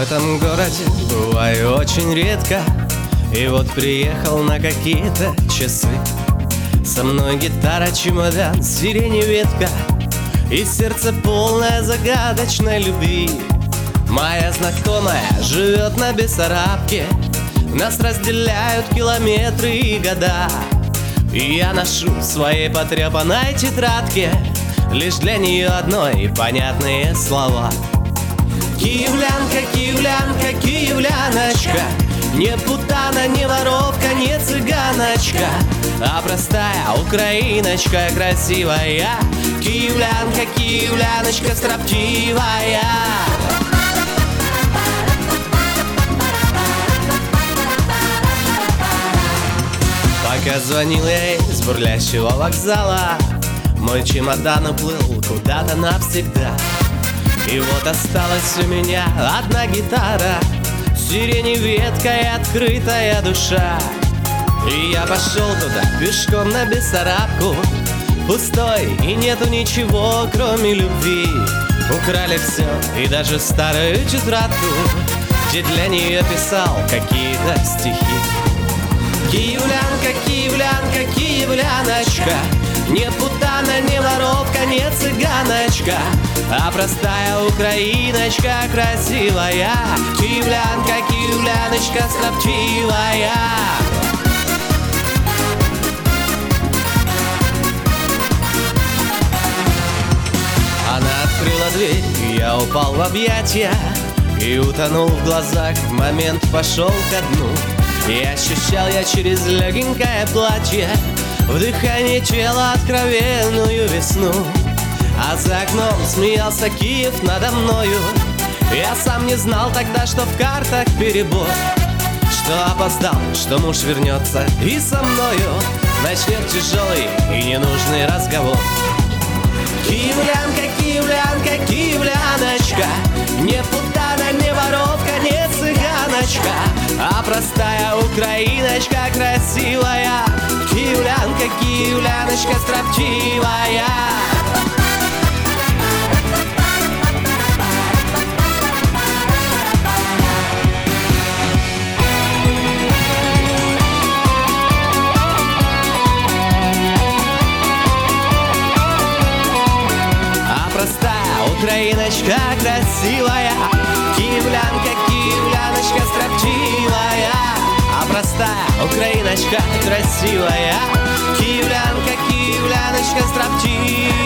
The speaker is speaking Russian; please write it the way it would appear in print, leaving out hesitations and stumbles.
этом городе бываю очень редко. И вот приехал на какие-то часы. Со мной гитара, чемодан, сирени ветка, и сердце полное загадочной любви. Моя знакомая живет на Бессарабке, нас разделяют километры и года. И я ношу в своей потрепанной тетрадке лишь для нее одной понятные слова. Киевлянка, киевлянка, киевляночка, не путана, не воровка, не цыганочка, а простая украиночка красивая. Киевлянка, киевляночка строптивая. Пока звонил я ей с бурлящего вокзала, мой чемодан уплыл куда-то навсегда. И вот осталась у меня одна гитара, сирени ветка и открытая душа. И я пошел туда пешком на Бессарабку, пустой и нету ничего, кроме любви. Украли все и даже старую тетрадку, где для нее писал какие-то стихи. Киевлянка, киевлянка, киевляночка, не путана, не воровка, не цыганочка, а простая украиночка красивая. Киевлянка, киевляночка строптивая. Она открыла дверь, я упал в объятия и утонул в глазах, в момент пошел ко дну. И ощущал я через легенькое платье в дыхании тела откровенную весну. А за окном смеялся Киев надо мною. Я сам не знал тогда, что в картах перебор, что опоздал, что муж вернется и со мною начнет тяжелый и ненужный разговор. Киевлянка, киевлянка, киевляночка, не путана, не воровка, не цыганочка, а простая украиночка красивая. Киевлянка, киевляночка строптивая. Украиночка красивая, киевлянка, киевляночка строптивая, а простая украиночка красивая, киевлянка, киевляночка строптивая.